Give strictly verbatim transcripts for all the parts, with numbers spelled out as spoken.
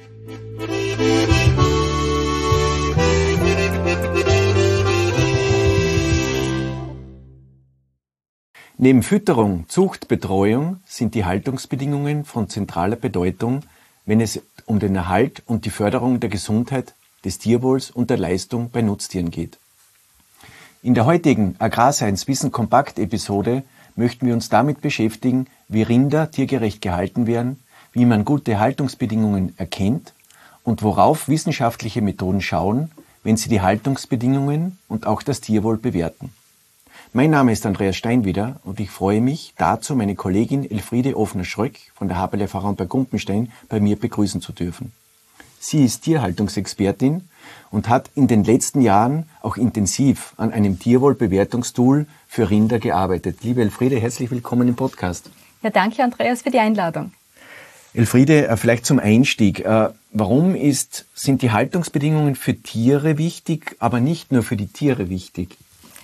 Neben Fütterung, Zucht, Betreuung sind die Haltungsbedingungen von zentraler Bedeutung, wenn es um den Erhalt und die Förderung der Gesundheit, des Tierwohls und der Leistung bei Nutztieren geht. In der heutigen Agrarscience Wissen Kompakt Episode möchten wir uns damit beschäftigen, wie Rinder tiergerecht gehalten werden, wie man gute Haltungsbedingungen erkennt und worauf wissenschaftliche Methoden schauen, wenn sie die Haltungsbedingungen und auch das Tierwohl bewerten. Mein Name ist Andreas Steinwieder und ich freue mich, dazu meine Kollegin Elfriede Offner-Schröck von der Haberle Pfarrei bei Gumpenstein bei mir begrüßen zu dürfen. Sie ist Tierhaltungsexpertin und hat in den letzten Jahren auch intensiv an einem Tierwohlbewertungstool für Rinder gearbeitet. Liebe Elfriede, herzlich willkommen im Podcast. Ja, danke Andreas für die Einladung. Elfriede, vielleicht zum Einstieg. Warum ist, sind die Haltungsbedingungen für Tiere wichtig, aber nicht nur für die Tiere wichtig?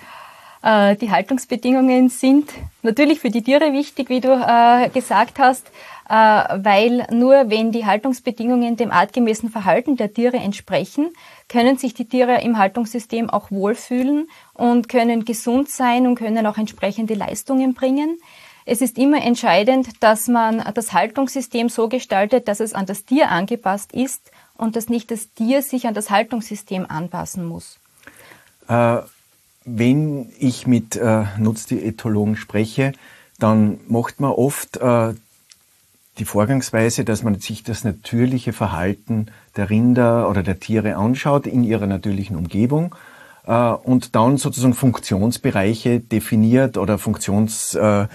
Die Haltungsbedingungen sind natürlich für die Tiere wichtig, wie du äh, gesagt hast, äh, weil nur wenn die Haltungsbedingungen dem artgemäßen Verhalten der Tiere entsprechen, können sich die Tiere im Haltungssystem auch wohlfühlen und können gesund sein und können auch entsprechende Leistungen bringen. Es ist immer entscheidend, dass man das Haltungssystem so gestaltet, dass es an das Tier angepasst ist und dass nicht das Tier sich an das Haltungssystem anpassen muss. Äh Wenn ich mit äh, Nutztieretologen spreche, dann macht man oft äh, die Vorgangsweise, dass man sich das natürliche Verhalten der Rinder oder der Tiere anschaut in ihrer natürlichen Umgebung äh, und dann sozusagen Funktionsbereiche definiert oder Funktionsabläufe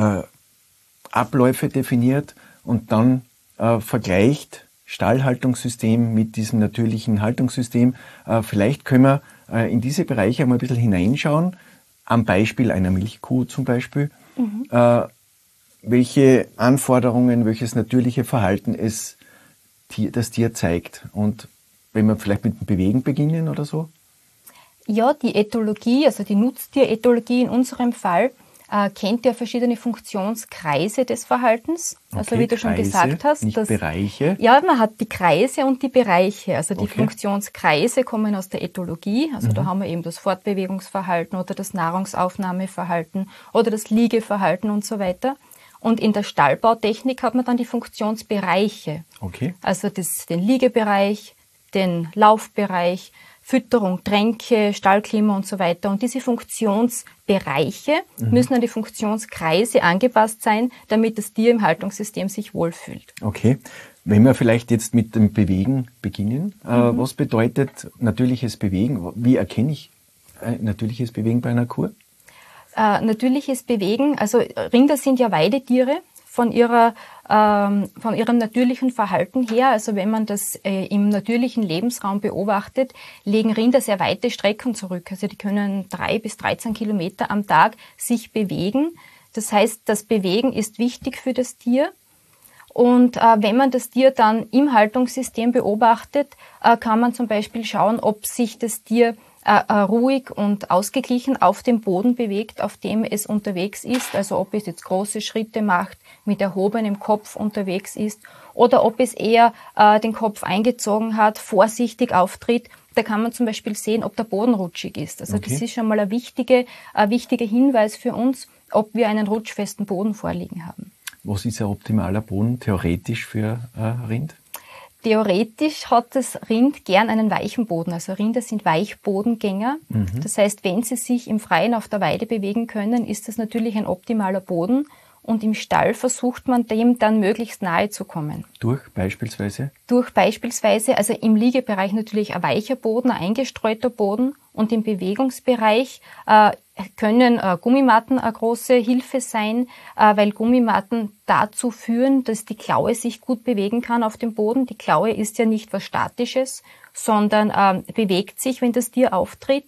äh, äh, definiert und dann äh, vergleicht Stallhaltungssystem mit diesem natürlichen Haltungssystem. Äh, vielleicht können wir äh, in diese Bereiche einmal ein bisschen hineinschauen, am Beispiel einer Milchkuh zum Beispiel, mhm. äh, welche Anforderungen, welches natürliche Verhalten es Tier, das Tier zeigt. Und wenn wir vielleicht mit dem Bewegen beginnen oder so? Ja, die Ethologie, also die Nutztierethologie in unserem Fall, äh, kennt ja verschiedene Funktionskreise des Verhaltens. Okay, also wie du schon Kreise, gesagt hast. Nicht dass, Bereiche. Ja, man hat die Kreise und die Bereiche. Also die Okay. Funktionskreise kommen aus der Ethologie. Also Mhm. da haben wir eben das Fortbewegungsverhalten oder das Nahrungsaufnahmeverhalten oder das Liegeverhalten und so weiter. Und in der Stallbautechnik hat man dann die Funktionsbereiche. Okay. Also das, den Liegebereich, den Laufbereich, Fütterung, Tränke, Stallklima und so weiter. Und diese Funktionsbereiche mhm. müssen an die Funktionskreise angepasst sein, damit das Tier im Haltungssystem sich wohlfühlt. Okay. Wenn wir vielleicht jetzt mit dem Bewegen beginnen, mhm. äh, was bedeutet natürliches Bewegen? Wie erkenne ich ein natürliches Bewegen bei einer Kuh? Äh, natürliches Bewegen, also Rinder sind ja Weidetiere von ihrer ähm, von ihrem natürlichen Verhalten her. Also wenn man das äh, im natürlichen Lebensraum beobachtet, legen Rinder sehr weite Strecken zurück. Also die können drei bis dreizehn Kilometer am Tag sich bewegen. Das heißt, das Bewegen ist wichtig für das Tier. Und äh, wenn man das Tier dann im Haltungssystem beobachtet, äh, kann man zum Beispiel schauen, ob sich das Tier äh, äh, ruhig und ausgeglichen auf dem Boden bewegt, auf dem es unterwegs ist. Also ob es jetzt große Schritte macht, mit erhobenem Kopf unterwegs ist oder ob es eher äh, den Kopf eingezogen hat, vorsichtig auftritt. Da kann man zum Beispiel sehen, ob der Boden rutschig ist. Also okay. Das ist schon mal ein wichtiger, ein wichtiger Hinweis für uns, ob wir einen rutschfesten Boden vorliegen haben. Was ist ein optimaler Boden theoretisch für äh, Rind? Theoretisch hat das Rind gern einen weichen Boden. Also Rinder sind Weichbodengänger. Mhm. Das heißt, wenn sie sich im Freien auf der Weide bewegen können, ist das natürlich ein optimaler Boden. Und im Stall versucht man dem dann möglichst nahe zu kommen. Durch beispielsweise? Durch beispielsweise, also im Liegebereich natürlich ein weicher Boden, ein eingestreuter Boden. Und im Bewegungsbereich äh, können äh, Gummimatten eine große Hilfe sein, äh, weil Gummimatten dazu führen, dass die Klaue sich gut bewegen kann auf dem Boden. Die Klaue ist ja nicht was Statisches, sondern äh, bewegt sich, wenn das Tier auftritt.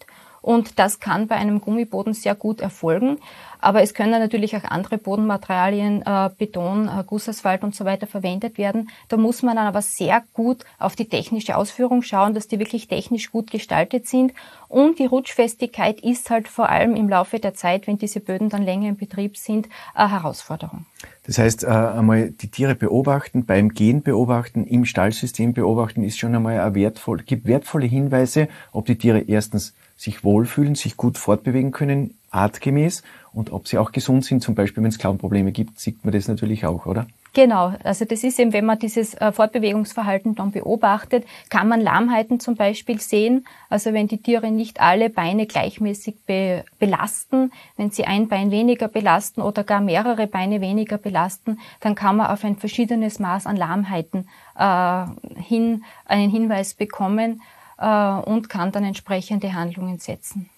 Und das kann bei einem Gummiboden sehr gut erfolgen. Aber es können natürlich auch andere Bodenmaterialien, äh, Beton, äh, Gussasphalt und so weiter verwendet werden. Da muss man dann aber sehr gut auf die technische Ausführung schauen, dass die wirklich technisch gut gestaltet sind. Und die Rutschfestigkeit ist halt vor allem im Laufe der Zeit, wenn diese Böden dann länger in Betrieb sind, eine Herausforderung. Das heißt, äh, einmal die Tiere beobachten, beim Gehen beobachten, im Stallsystem beobachten, ist schon einmal ein wertvoll, gibt wertvolle Hinweise, ob die Tiere erstens sich wohlfühlen, sich gut fortbewegen können, artgemäß, und ob sie auch gesund sind. Zum Beispiel, wenn es Klauenprobleme gibt, sieht man das natürlich auch, oder? Genau, also das ist eben, wenn man dieses äh, Fortbewegungsverhalten dann beobachtet, kann man Lahmheiten zum Beispiel sehen. Also wenn die Tiere nicht alle Beine gleichmäßig be- belasten, wenn sie ein Bein weniger belasten oder gar mehrere Beine weniger belasten, dann kann man auf ein verschiedenes Maß an Lahmheiten äh, hin einen Hinweis bekommen äh, und kann dann entsprechende Handlungen setzen.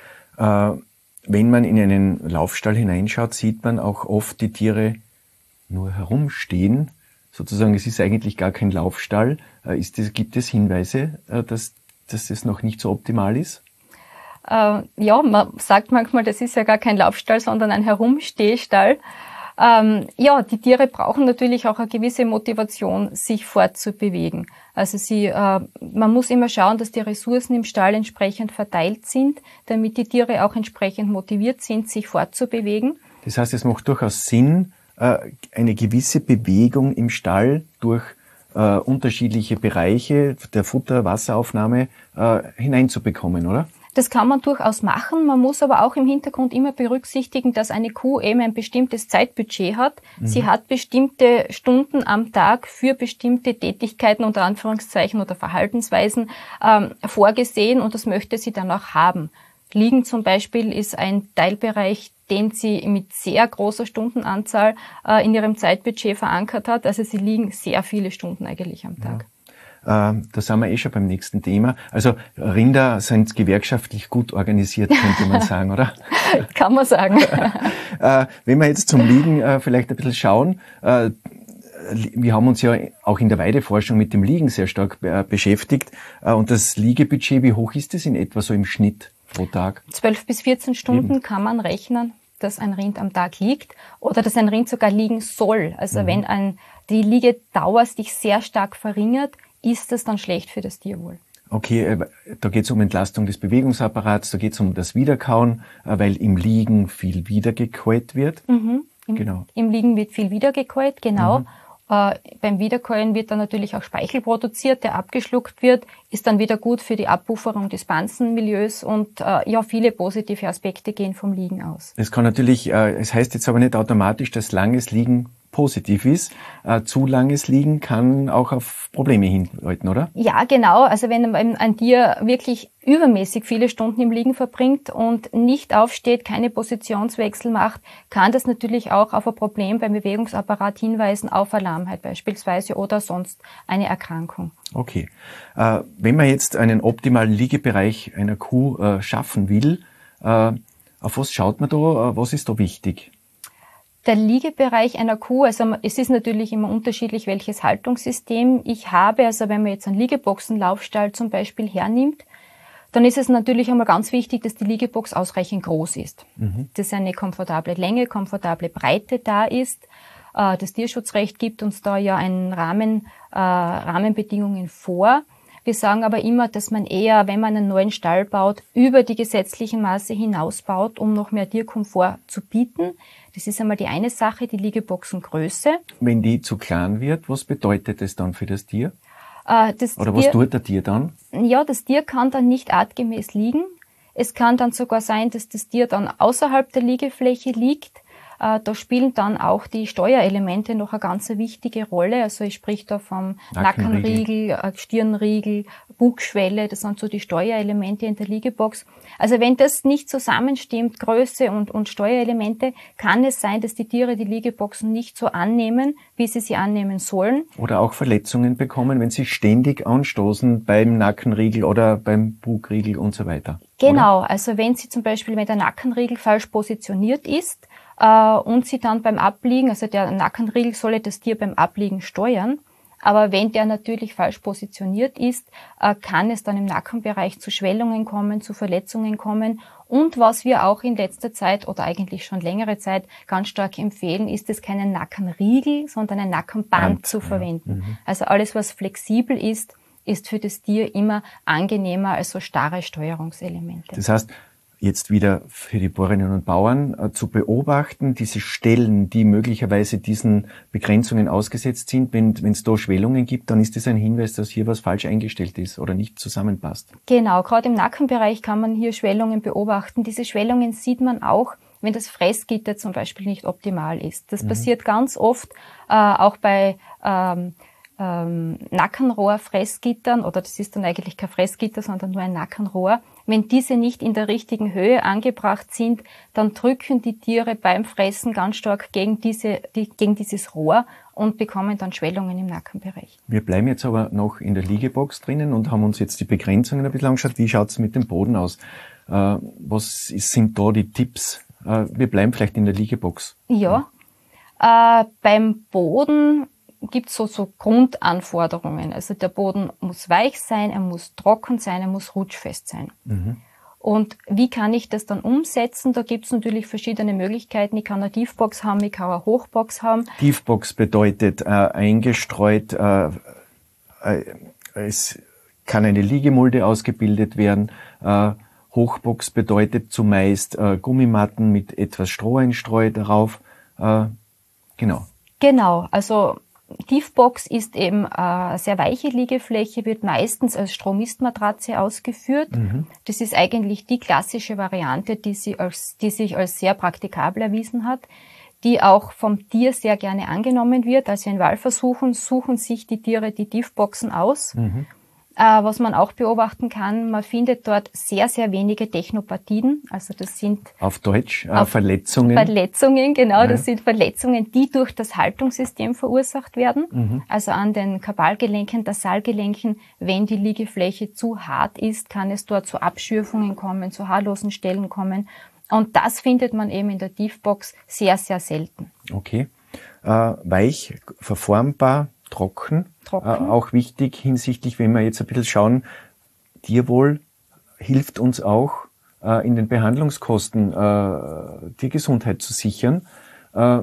Äh, wenn man in einen Laufstall hineinschaut, sieht man auch oft die Tiere nur herumstehen. Sozusagen, es ist eigentlich gar kein Laufstall. Ist das, gibt es Hinweise, dass, dass das noch nicht so optimal ist? Äh, ja, man sagt manchmal, das ist ja gar kein Laufstall, sondern ein Herumstehstall. Ähm, ja, die Tiere brauchen natürlich auch eine gewisse Motivation, sich fortzubewegen. Also sie, äh, man muss immer schauen, dass die Ressourcen im Stall entsprechend verteilt sind, damit die Tiere auch entsprechend motiviert sind, sich fortzubewegen. Das heißt, es macht durchaus Sinn, eine gewisse Bewegung im Stall durch äh, unterschiedliche Bereiche der Futter-, Wasseraufnahme äh, hineinzubekommen, oder? Das kann man durchaus machen. Man muss aber auch im Hintergrund immer berücksichtigen, dass eine Kuh eben ein bestimmtes Zeitbudget hat. Mhm. Sie hat bestimmte Stunden am Tag für bestimmte Tätigkeiten, unter Anführungszeichen, oder Verhaltensweisen ähm, vorgesehen, und das möchte sie dann auch haben. Liegen zum Beispiel ist ein Teilbereich, den sie mit sehr großer Stundenanzahl äh, in ihrem Zeitbudget verankert hat. Also sie liegen sehr viele Stunden eigentlich am Tag. Ja. Äh, da sind wir eh schon beim nächsten Thema. Also Rinder sind gewerkschaftlich gut organisiert, könnte man sagen, oder? Kann man sagen. äh, wenn wir jetzt zum Liegen äh, vielleicht ein bisschen schauen, äh, wir haben uns ja auch in der Weideforschung mit dem Liegen sehr stark äh, beschäftigt. Äh, und das Liegebudget, wie hoch ist es in etwa so im Schnitt pro Tag? zwölf bis vierzehn Stunden Eben. Kann man rechnen, dass ein Rind am Tag liegt oder dass ein Rind sogar liegen soll. Also mhm. wenn ein, die Liegedauer sich sehr stark verringert, ist das dann schlecht für das Tierwohl. Okay, da geht es um Entlastung des Bewegungsapparats, da geht es um das Wiederkauen, weil im Liegen viel wiedergekäut wird. Mhm. Im, genau. Im Liegen wird viel wiedergekäut, genau. Mhm. Äh, beim Wiederkäuen wird dann natürlich auch Speichel produziert, der abgeschluckt wird, ist dann wieder gut für die Abpufferung des Banzenmilieus und äh, ja, viele positive Aspekte gehen vom Liegen aus. Es kann natürlich, äh, es heißt jetzt aber nicht automatisch, dass langes Liegen positiv ist. Äh, zu langes Liegen kann auch auf Probleme hindeuten, oder? Ja, genau. Also wenn ein Tier wirklich übermäßig viele Stunden im Liegen verbringt und nicht aufsteht, keine Positionswechsel macht, kann das natürlich auch auf ein Problem beim Bewegungsapparat hinweisen, auf eine Lahmheit beispielsweise oder sonst eine Erkrankung. Okay. Äh, wenn man jetzt einen optimalen Liegebereich einer Kuh äh, schaffen will, äh, auf was schaut man da? Äh, was ist da wichtig? Der Liegebereich einer Kuh, also es ist natürlich immer unterschiedlich, welches Haltungssystem ich habe. Also wenn man jetzt einen Liegeboxenlaufstall zum Beispiel hernimmt, dann ist es natürlich einmal ganz wichtig, dass die Liegebox ausreichend groß ist. Mhm. Dass eine komfortable Länge, komfortable Breite da ist. Das Tierschutzrecht gibt uns da ja einen Rahmen, äh, Rahmenbedingungen vor. Wir sagen aber immer, dass man eher, wenn man einen neuen Stall baut, über die gesetzlichen Maße hinaus baut, um noch mehr Tierkomfort zu bieten. Das ist einmal die eine Sache, die Liegeboxengröße. Wenn die zu klein wird, was bedeutet das dann für das Tier? Äh, das Oder Tier, was tut der Tier dann? Ja, das Tier kann dann nicht artgemäß liegen. Es kann dann sogar sein, dass das Tier dann außerhalb der Liegefläche liegt. Da spielen dann auch die Steuerelemente noch eine ganz wichtige Rolle. Also ich spreche da vom Nackenriegel, Nackenriegel Stirnriegel, Bugschwelle. Das sind so die Steuerelemente in der Liegebox. Also wenn das nicht zusammenstimmt, Größe und, und Steuerelemente, kann es sein, dass die Tiere die Liegeboxen nicht so annehmen, wie sie sie annehmen sollen. Oder auch Verletzungen bekommen, wenn sie ständig anstoßen beim Nackenriegel oder beim Bugriegel und so weiter. Genau. Oder? Also wenn sie zum Beispiel, wenn der Nackenriegel falsch positioniert ist, und sie dann beim Abliegen, also der Nackenriegel solle das Tier beim Abliegen steuern, Aber wenn der natürlich falsch positioniert ist, kann es dann im Nackenbereich zu Schwellungen kommen, zu Verletzungen kommen. Und was wir auch in letzter Zeit oder eigentlich schon längere Zeit ganz stark empfehlen, ist es keinen Nackenriegel, sondern ein Nackenband Band, zu verwenden. Ja. Mhm. Also alles, was flexibel ist, ist für das Tier immer angenehmer als so starre Steuerungselemente. Das heißt, jetzt wieder für die Bäuerinnen und Bauern äh, zu beobachten, diese Stellen, die möglicherweise diesen Begrenzungen ausgesetzt sind, wenn es da Schwellungen gibt, dann ist das ein Hinweis, dass hier was falsch eingestellt ist oder nicht zusammenpasst. Genau, gerade im Nackenbereich kann man hier Schwellungen beobachten. Diese Schwellungen sieht man auch, wenn das Fressgitter zum Beispiel nicht optimal ist. Das mhm. passiert ganz oft, äh, auch bei ähm, ähm, Nackenrohr-Fressgittern, oder das ist dann eigentlich kein Fressgitter, sondern nur ein Nackenrohr. Wenn diese nicht in der richtigen Höhe angebracht sind, dann drücken die Tiere beim Fressen ganz stark gegen diese, die, gegen dieses Rohr und bekommen dann Schwellungen im Nackenbereich. Wir bleiben jetzt aber noch in der Liegebox drinnen und haben uns jetzt die Begrenzungen ein bisschen angeschaut. Wie schaut es mit dem Boden aus? Äh, was sind da die Tipps? Äh, wir bleiben vielleicht in der Liegebox. Ja, äh, beim Boden gibt es so, so Grundanforderungen. Also der Boden muss weich sein, er muss trocken sein, er muss rutschfest sein. Mhm. Und wie kann ich das dann umsetzen? Da gibt es natürlich verschiedene Möglichkeiten. Ich kann eine Tiefbox haben, ich kann eine Hochbox haben. Tiefbox bedeutet äh, eingestreut, äh, äh, es kann eine Liegemulde ausgebildet werden. Äh, Hochbox bedeutet zumeist äh, Gummimatten mit etwas Stroheinstreu darauf. Äh, genau. Genau, also Tiefbox ist eben eine sehr weiche Liegefläche, wird meistens als Stromistmatratze ausgeführt. Mhm. Das ist eigentlich die klassische Variante, die, sie als, die sich als sehr praktikabel erwiesen hat, die auch vom Tier sehr gerne angenommen wird. Also in Wahlversuchen suchen sich die Tiere die Tiefboxen aus. Mhm. Äh, was man auch beobachten kann, man findet dort sehr, sehr wenige Technopathien. Also das sind... Auf Deutsch, äh, auf Verletzungen. Verletzungen, genau. Ja. Das sind Verletzungen, die durch das Haltungssystem verursacht werden. Mhm. Also an den Kabalgelenken, Tarsalgelenken. Wenn die Liegefläche zu hart ist, kann es dort zu Abschürfungen kommen, zu haarlosen Stellen kommen. Und das findet man eben in der Tiefbox sehr, sehr selten. Okay. Äh, weich, verformbar, trocken. Trocken. Äh, auch wichtig hinsichtlich, wenn wir jetzt ein bisschen schauen, Tierwohl hilft uns auch, äh, in den Behandlungskosten äh, Tiergesundheit zu sichern. Äh,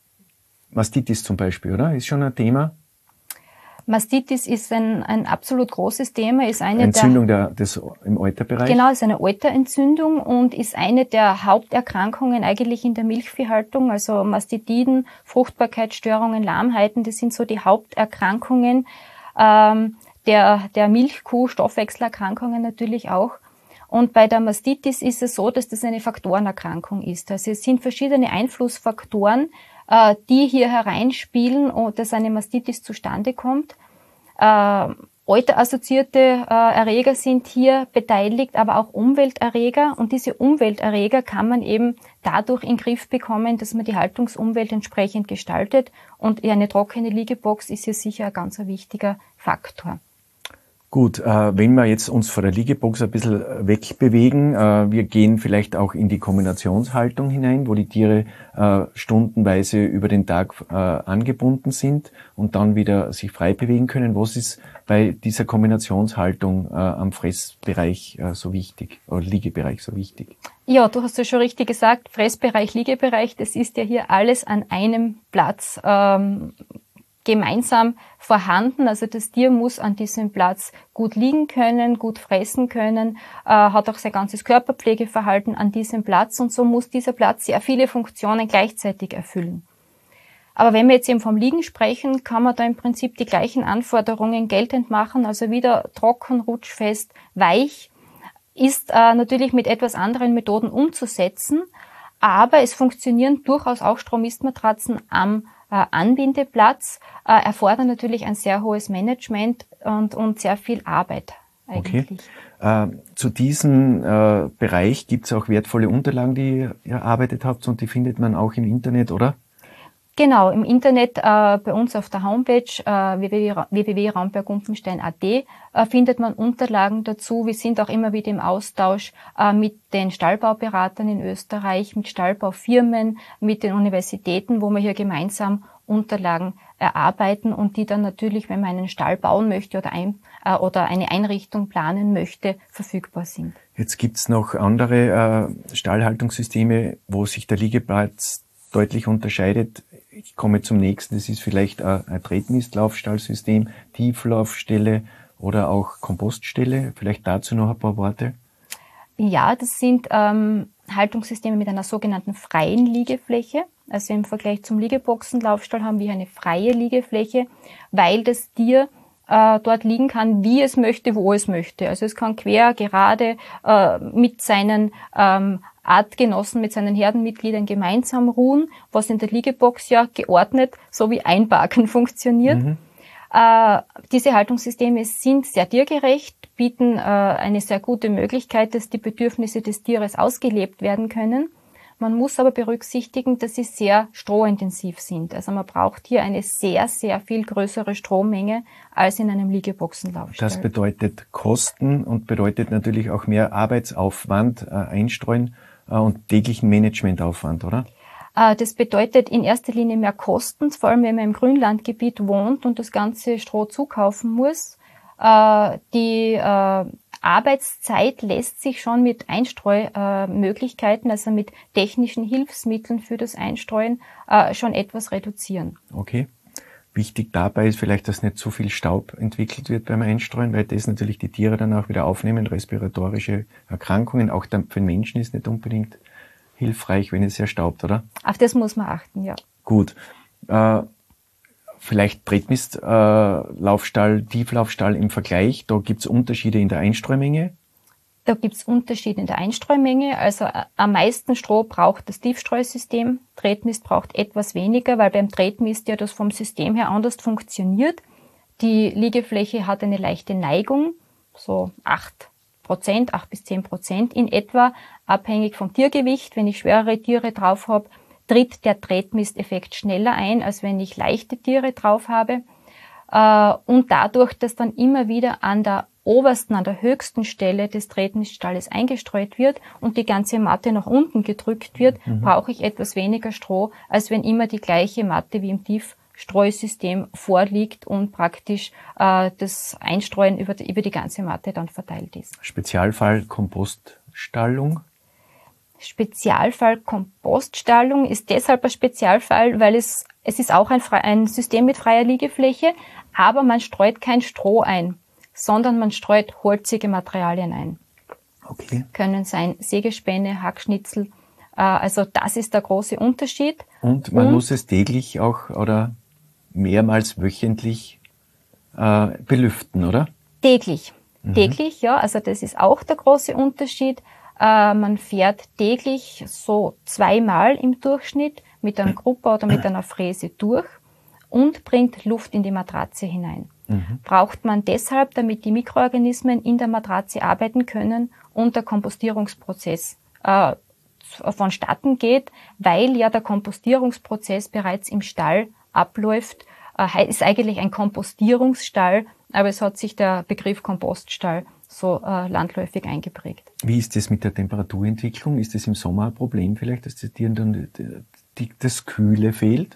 Mastitis zum Beispiel, oder? Ist schon ein Thema? Mastitis ist ein, ein absolut großes Thema, ist eine Entzündung der, der, des, im Euterbereich? Genau, ist eine Euterentzündung und ist eine der Haupterkrankungen eigentlich in der Milchviehhaltung. Also Mastitiden, Fruchtbarkeitsstörungen, Lahmheiten, das sind so die Haupterkrankungen ähm, der, der Milchkuh, Stoffwechselerkrankungen natürlich auch. Und bei der Mastitis ist es so, dass das eine Faktorenerkrankung ist. Also es sind verschiedene Einflussfaktoren, äh, die hier hereinspielen, dass eine Mastitis zustande kommt. Äh, Euterassoziierte äh, Erreger sind hier beteiligt, aber auch Umwelterreger. Und diese Umwelterreger kann man eben dadurch in den Griff bekommen, dass man die Haltungsumwelt entsprechend gestaltet. Und eine trockene Liegebox ist hier sicher ein ganz wichtiger Faktor. Gut, äh, wenn wir jetzt uns von der Liegebox ein bisschen wegbewegen, äh, wir gehen vielleicht auch in die Kombinationshaltung hinein, wo die Tiere äh, stundenweise über den Tag äh, angebunden sind und dann wieder sich frei bewegen können. Was ist bei dieser Kombinationshaltung äh, am Fressbereich äh, so wichtig, oder Liegebereich so wichtig? Ja, du hast ja schon richtig gesagt, Fressbereich, Liegebereich, das ist ja hier alles an einem Platz ähm, gemeinsam vorhanden. Also das Tier muss an diesem Platz gut liegen können, gut fressen können, äh, hat auch sein ganzes Körperpflegeverhalten an diesem Platz und so muss dieser Platz sehr viele Funktionen gleichzeitig erfüllen. Aber wenn wir jetzt eben vom Liegen sprechen, kann man da im Prinzip die gleichen Anforderungen geltend machen, also wieder trocken, rutschfest, weich, ist äh, natürlich mit etwas anderen Methoden umzusetzen, aber es funktionieren durchaus auch Stromistmatratzen am Äh, Anbindeplatz, äh, erfordern natürlich ein sehr hohes Management und, und sehr viel Arbeit eigentlich. Okay. Äh, zu diesem äh, Bereich gibt es auch wertvolle Unterlagen, die ihr erarbeitet habt und die findet man auch im Internet, oder? Genau, im Internet äh, bei uns auf der Homepage äh, w w w punkt raumberg-gumpenstein punkt a t äh, findet man Unterlagen dazu. Wir sind auch immer wieder im Austausch äh, mit den Stallbauberatern in Österreich, mit Stallbaufirmen, mit den Universitäten, wo wir hier gemeinsam Unterlagen erarbeiten und die dann natürlich, wenn man einen Stall bauen möchte oder, ein, äh, oder eine Einrichtung planen möchte, verfügbar sind. Jetzt gibt's noch andere äh, Stallhaltungssysteme, wo sich der Liegeplatz deutlich unterscheidet. Ich komme zum nächsten, das ist vielleicht ein, ein Tretmistlaufstallsystem, Tieflaufstelle oder auch Kompoststelle. Vielleicht dazu noch ein paar Worte. Ja, das sind ähm, Haltungssysteme mit einer sogenannten freien Liegefläche. Also im Vergleich zum Liegeboxenlaufstall haben wir eine freie Liegefläche, weil das Tier äh, dort liegen kann, wie es möchte, wo es möchte. Also es kann quer, gerade äh, mit seinen ähm, Artgenossen, mit seinen Herdenmitgliedern gemeinsam ruhen, was in der Liegebox ja geordnet so wie Einparken funktioniert. Mhm. Äh, diese Haltungssysteme sind sehr tiergerecht, bieten äh, eine sehr gute Möglichkeit, dass die Bedürfnisse des Tieres ausgelebt werden können. Man muss aber berücksichtigen, dass sie sehr strohintensiv sind. Also man braucht hier eine sehr, sehr viel größere Strommenge als in einem Liegeboxenlaufstall. Das bedeutet Kosten und bedeutet natürlich auch mehr Arbeitsaufwand, äh, Einstreuen äh, und täglichen Managementaufwand, oder? Äh, das bedeutet in erster Linie mehr Kosten, vor allem wenn man im Grünlandgebiet wohnt und das ganze Stroh zukaufen muss. Äh, die äh, Arbeitszeit lässt sich schon mit Einstreumöglichkeiten, äh, also mit technischen Hilfsmitteln für das Einstreuen, äh, schon etwas reduzieren. Okay. Wichtig dabei ist vielleicht, dass nicht zu viel Staub entwickelt wird beim Einstreuen, weil das natürlich die Tiere dann auch wieder aufnehmen, respiratorische Erkrankungen. Auch für den Menschen ist nicht unbedingt hilfreich, wenn es sehr staubt, oder? Auf das muss man achten, ja. Gut. Äh, Vielleicht Tretmist, äh, Laufstall, Tieflaufstall im Vergleich. Da gibt's Unterschiede in der Einstreumenge. Da gibt's Unterschiede in der Einstreumenge. Also äh, am meisten Stroh braucht das Tiefstreusystem. Tretmist braucht etwas weniger, weil beim Tretmist ja das vom System her anders funktioniert. Die Liegefläche hat eine leichte Neigung, so acht Prozent, acht bis zehn Prozent in etwa, abhängig vom Tiergewicht. Wenn ich schwerere Tiere drauf habe, tritt der Tretmisteffekt schneller ein, als wenn ich leichte Tiere drauf habe. Und dadurch, dass dann immer wieder an der obersten, an der höchsten Stelle des Tretmiststalles eingestreut wird und die ganze Matte nach unten gedrückt wird, mhm. brauche ich etwas weniger Stroh, als wenn immer die gleiche Matte wie im Tiefstreusystem vorliegt und praktisch äh, das Einstreuen über die, über die ganze Matte dann verteilt ist. Spezialfall Kompoststallung. Spezialfall Kompoststallung ist deshalb ein Spezialfall, weil es, es ist auch ein, ein System mit freier Liegefläche, aber man streut kein Stroh ein, sondern man streut holzige Materialien ein. Okay. Können sein Sägespäne, Hackschnitzel, äh, also das ist der große Unterschied. Und man Und, muss es täglich auch oder mehrmals wöchentlich äh, belüften, oder? Täglich, mhm. täglich, ja, also das ist auch der große Unterschied. Man fährt täglich so zweimal im Durchschnitt mit einem Grupper oder mit einer Fräse durch und bringt Luft in die Matratze hinein. Mhm. Braucht man deshalb, damit die Mikroorganismen in der Matratze arbeiten können und der Kompostierungsprozess äh, vonstatten geht, weil ja der Kompostierungsprozess bereits im Stall abläuft. Äh, ist eigentlich ein Kompostierungsstall, aber es hat sich der Begriff Kompoststall so äh, landläufig eingeprägt. Wie ist das mit der Temperaturentwicklung? Ist das im Sommer ein Problem vielleicht, dass das Tieren dann die, das Kühle fehlt?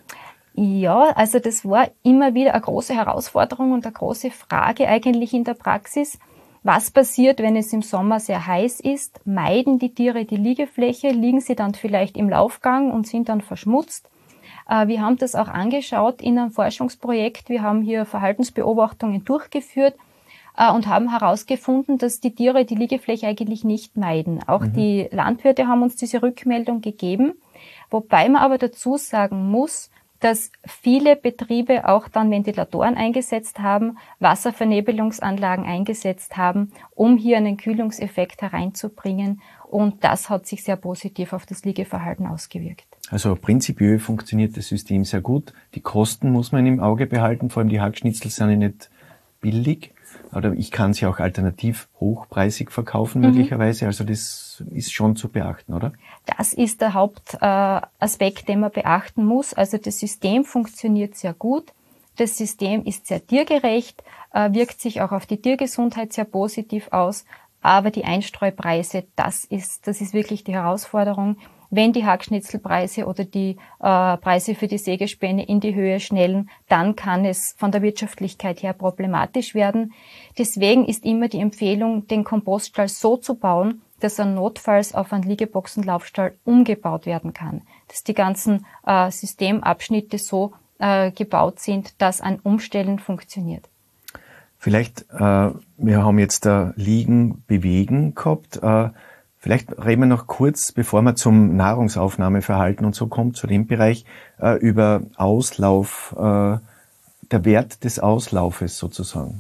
Ja, also das war immer wieder eine große Herausforderung und eine große Frage eigentlich in der Praxis. Was passiert, wenn es im Sommer sehr heiß ist? Meiden die Tiere die Liegefläche? Liegen sie dann vielleicht im Laufgang und sind dann verschmutzt? Äh, wir haben das auch angeschaut in einem Forschungsprojekt. Wir haben hier Verhaltensbeobachtungen durchgeführt und haben herausgefunden, dass die Tiere die Liegefläche eigentlich nicht meiden. Auch mhm. die Landwirte haben uns diese Rückmeldung gegeben, wobei man aber dazu sagen muss, dass viele Betriebe auch dann Ventilatoren eingesetzt haben, Wasservernebelungsanlagen eingesetzt haben, um hier einen Kühlungseffekt hereinzubringen. Und das hat sich sehr positiv auf das Liegeverhalten ausgewirkt. Also prinzipiell funktioniert das System sehr gut. Die Kosten muss man im Auge behalten, vor allem die Hackschnitzel sind ja nicht billig. Oder ich kann sie auch alternativ hochpreisig verkaufen mhm. möglicherweise. Also das ist schon zu beachten, oder? Das ist der Hauptaspekt, äh, den man beachten muss. Also das System funktioniert sehr gut. Das System ist sehr tiergerecht, äh, wirkt sich auch auf die Tiergesundheit sehr positiv aus. Aber die Einstreupreise, das ist, das ist wirklich die Herausforderung. Wenn die Hackschnitzelpreise oder die äh, Preise für die Sägespäne in die Höhe schnellen, dann kann es von der Wirtschaftlichkeit her problematisch werden. Deswegen ist immer die Empfehlung, den Kompoststall so zu bauen, dass er notfalls auf einen Liegeboxenlaufstall umgebaut werden kann. Dass die ganzen äh, Systemabschnitte so äh, gebaut sind, dass ein Umstellen funktioniert. Vielleicht, äh, wir haben jetzt da Liegen, Bewegen gehabt. Äh, vielleicht reden wir noch kurz, bevor wir zum Nahrungsaufnahmeverhalten und so kommt, zu dem Bereich, äh, über Auslauf, äh, der Wert des Auslaufes sozusagen.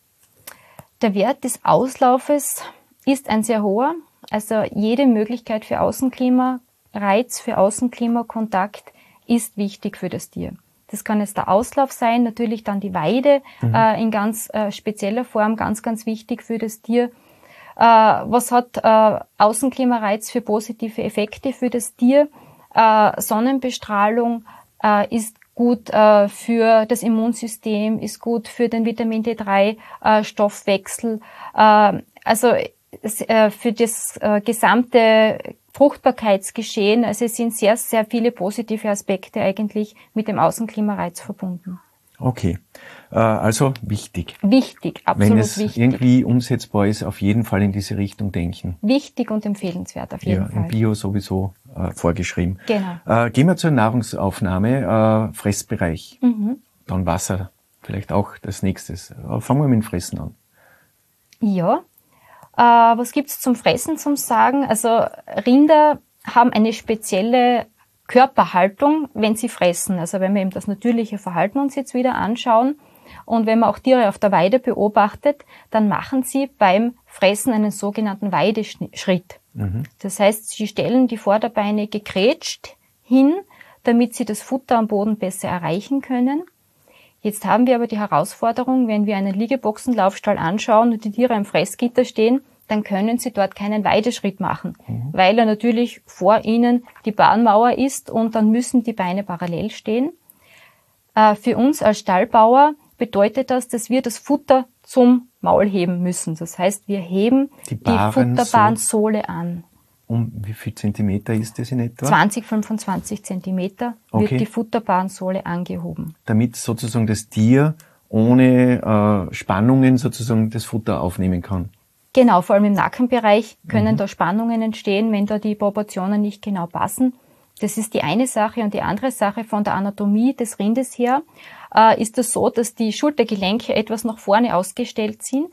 Der Wert des Auslaufes ist ein sehr hoher. Also jede Möglichkeit für Außenklima, Reiz für Außenklimakontakt ist wichtig für das Tier. Das kann jetzt der Auslauf sein, natürlich dann die Weide mhm. äh, in ganz äh, spezieller Form, ganz, ganz wichtig für das Tier. Äh, was hat äh, Außenklimareiz für positive Effekte für das Tier? Äh, Sonnenbestrahlung äh, ist gut äh, für das Immunsystem, ist gut für den Vitamin D drei Stoffwechsel. Äh, also äh, für das äh, gesamte Fruchtbarkeitsgeschehen, also es sind sehr, sehr viele positive Aspekte eigentlich mit dem Außenklimareiz verbunden. Okay, äh, also wichtig. Wichtig, absolut Wenn es wichtig. irgendwie umsetzbar ist, auf jeden Fall in diese Richtung denken. Wichtig und empfehlenswert auf jeden ja, Fall. Im Bio sowieso äh, vorgeschrieben. Genau. Äh, gehen wir zur Nahrungsaufnahme, äh, Fressbereich, Mhm. dann Wasser, vielleicht auch das nächste. Äh, fangen wir mit dem Fressen an. Ja. Äh, was gibt's zum Fressen zum Sagen? Also Rinder haben eine spezielle Körperhaltung, wenn sie fressen. Also wenn wir eben das natürliche Verhalten uns jetzt wieder anschauen und wenn man auch Tiere auf der Weide beobachtet, dann machen sie beim Fressen einen sogenannten Weideschritt. Mhm. Das heißt, sie stellen die Vorderbeine gegrätscht hin, damit sie das Futter am Boden besser erreichen können. Jetzt haben wir aber die Herausforderung, wenn wir einen Liegeboxenlaufstall anschauen und die Tiere am Fressgitter stehen, dann können sie dort keinen Weideschritt machen, mhm. weil er natürlich vor ihnen die Bahnmauer ist und dann müssen die Beine parallel stehen. Äh, für uns als Stallbauer bedeutet das, dass wir das Futter zum Maul heben müssen. Das heißt, wir heben die, die Futterbahnsohle an. Um wie viel Zentimeter ist das in etwa? zwanzig, fünfundzwanzig Zentimeter okay. wird die Futterbahnsohle angehoben. Damit sozusagen das Tier ohne äh, Spannungen sozusagen das Futter aufnehmen kann. Genau, vor allem im Nackenbereich können mhm. da Spannungen entstehen, wenn da die Proportionen nicht genau passen. Das ist die eine Sache. Und die andere Sache von der Anatomie des Rindes her äh, ist es so, dass die Schultergelenke etwas nach vorne ausgestellt sind.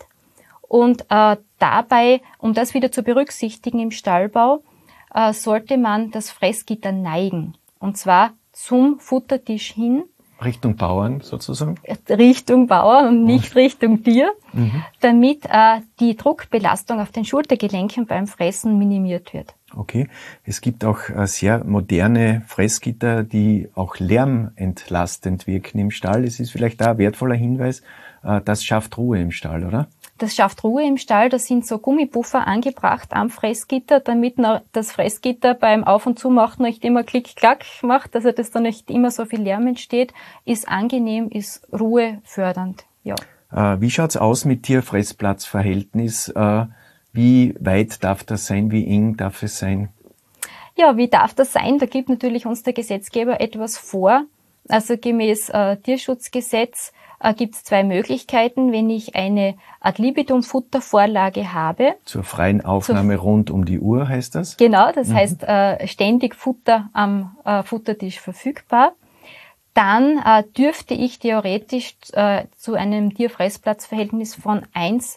Und äh, dabei, um das wieder zu berücksichtigen im Stallbau, äh, sollte man das Fressgitter neigen. Und zwar zum Futtertisch hin. Richtung Bauern sozusagen? Richtung Bauern und nicht oh. Richtung Tier, mhm. damit äh, die Druckbelastung auf den Schultergelenken beim Fressen minimiert wird. Okay. Es gibt auch äh, sehr moderne Fressgitter, die auch lärmentlastend wirken im Stall. Es ist vielleicht da ein wertvoller Hinweis, äh, das schafft Ruhe im Stall, oder? Das schafft Ruhe im Stall. Da sind so Gummipuffer angebracht am Fressgitter, damit das Fressgitter beim Auf- und Zumachen nicht immer Klick-Klack macht, also dass da nicht immer so viel Lärm entsteht. Ist angenehm, ist ruhefördernd. Ja. Äh, wie schaut's aus mit Tier-Fressplatz-Verhältnis? Äh, wie weit darf das sein? Wie eng darf es sein? Ja, wie darf das sein? Da gibt natürlich uns der Gesetzgeber etwas vor. Also gemäß äh, Tierschutzgesetz äh, gibt es zwei Möglichkeiten, wenn ich eine Ad libitum Futtervorlage habe. Zur freien Aufnahme zur, rund um die Uhr heißt das? Genau, das mhm. heißt äh, ständig Futter am äh, Futtertisch verfügbar. Dann äh, dürfte ich theoretisch äh, zu einem Tierfressplatzverhältnis von eins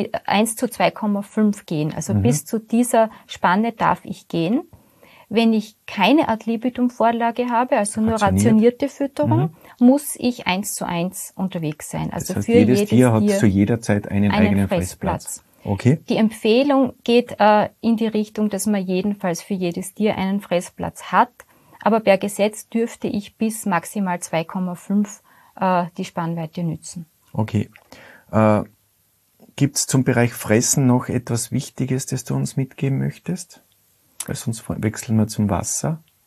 zu zwei Komma fünf gehen. Also mhm. bis zu dieser Spanne darf ich gehen. Wenn ich keine Ad libitum Vorlage habe, also nur Rationiert. rationierte Fütterung, mhm. muss ich eins zu eins unterwegs sein. Also das heißt, für jedes, jedes Tier hat Tier zu jeder Zeit einen, einen eigenen Fressplatz. Fressplatz. Okay. Die Empfehlung geht äh, in die Richtung, dass man jedenfalls für jedes Tier einen Fressplatz hat. Aber per Gesetz dürfte ich bis maximal zwei Komma fünf äh, die Spannweite nützen. Okay. Äh, Gibt es zum Bereich Fressen noch etwas Wichtiges, das du uns mitgeben möchtest? Weil sonst wechseln wir zum Wasser.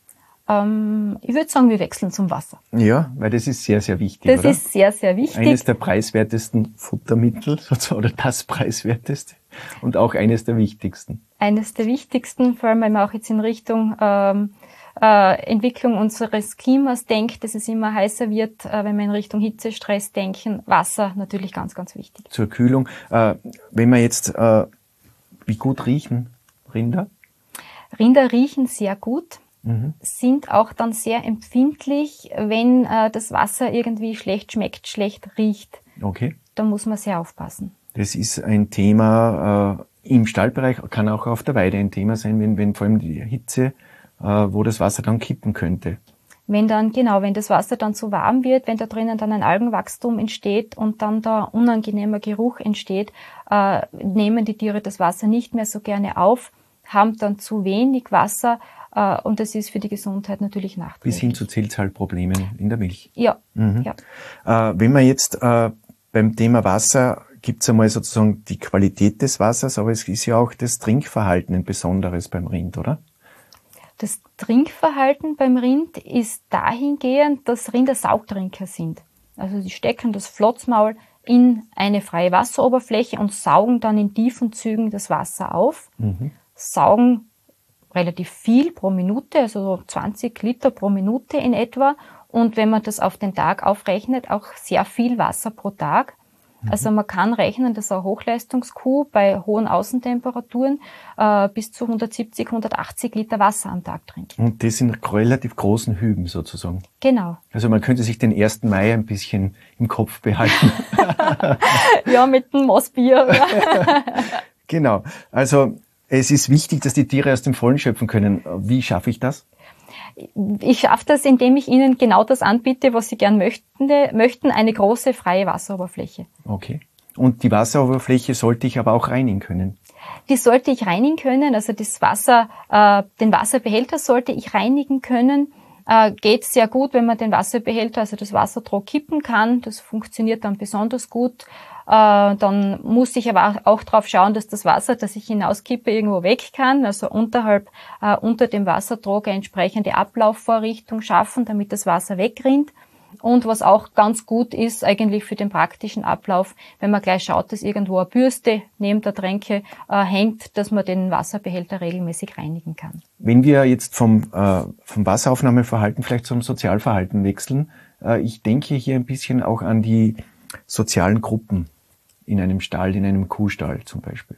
Ähm, ich würde sagen, wir wechseln zum Wasser. Ja, weil das ist sehr, sehr wichtig, Das oder? ist sehr, sehr wichtig. Eines der preiswertesten Futtermittel, sozusagen, oder das preiswerteste und auch eines der wichtigsten. Eines der wichtigsten, vor allem wenn man auch jetzt in Richtung ähm, äh, Entwicklung unseres Klimas denkt, dass es immer heißer wird, äh, wenn wir in Richtung Hitzestress denken. Wasser natürlich ganz, ganz wichtig. Zur Kühlung. Äh, wenn wir jetzt, äh, wie gut riechen Rinder? Rinder riechen sehr gut. Mhm. Sind auch dann sehr empfindlich, wenn äh, das Wasser irgendwie schlecht schmeckt, schlecht riecht. Okay. Da muss man sehr aufpassen. Das ist ein Thema äh, im Stallbereich, kann auch auf der Weide ein Thema sein, wenn, wenn vor allem die Hitze, äh, wo das Wasser dann kippen könnte. Wenn dann, genau, wenn das Wasser dann zu warm wird, wenn da drinnen dann ein Algenwachstum entsteht und dann da unangenehmer Geruch entsteht, äh, nehmen die Tiere das Wasser nicht mehr so gerne auf, haben dann zu wenig Wasser, Uh, und das ist für die Gesundheit natürlich nachträglich. Bis hin zu Zellzahlproblemen in der Milch. Ja. Mhm. ja. Uh, wenn man jetzt uh, beim Thema Wasser, gibt es einmal sozusagen die Qualität des Wassers, aber es ist ja auch das Trinkverhalten ein besonderes beim Rind, oder? Das Trinkverhalten beim Rind ist dahingehend, dass Rinder Saugtrinker sind. Also sie stecken das Flotzmaul in eine freie Wasseroberfläche und saugen dann in tiefen Zügen das Wasser auf, mhm. saugen relativ viel pro Minute, also so zwanzig Liter pro Minute in etwa. Und wenn man das auf den Tag aufrechnet, auch sehr viel Wasser pro Tag. Mhm. Also man kann rechnen, dass eine Hochleistungskuh bei hohen Außentemperaturen äh, bis zu hundertsiebzig, hundertachtzig Liter Wasser am Tag trinkt. Und das in relativ großen Hüben sozusagen. Genau. Also man könnte sich den ersten Mai ein bisschen im Kopf behalten. Ja, mit dem Mossbier. Genau. Also es ist wichtig, dass die Tiere aus dem Vollen schöpfen können. Wie schaffe ich das? Ich schaffe das, indem ich ihnen genau das anbiete, was sie gern möchten, möchten, eine große freie Wasseroberfläche. Okay. Und die Wasseroberfläche sollte ich aber auch reinigen können? Die sollte ich reinigen können, also das Wasser, äh, den Wasserbehälter sollte ich reinigen können. Äh, geht sehr gut, wenn man den Wasserbehälter, also das Wassertroh kippen kann. Das funktioniert dann besonders gut. Äh, dann muss ich aber auch, auch darauf schauen, dass das Wasser, das ich hinauskippe, irgendwo weg kann. Also unterhalb, äh, unter dem Wassertrog eine entsprechende Ablaufvorrichtung schaffen, damit das Wasser wegrinnt. Und was auch ganz gut ist, eigentlich für den praktischen Ablauf, wenn man gleich schaut, dass irgendwo eine Bürste neben der Tränke äh, hängt, dass man den Wasserbehälter regelmäßig reinigen kann. Wenn wir jetzt vom, äh, vom Wasseraufnahmeverhalten vielleicht zum Sozialverhalten wechseln, äh, ich denke hier ein bisschen auch an die sozialen Gruppen in einem Stall, in einem Kuhstall zum Beispiel.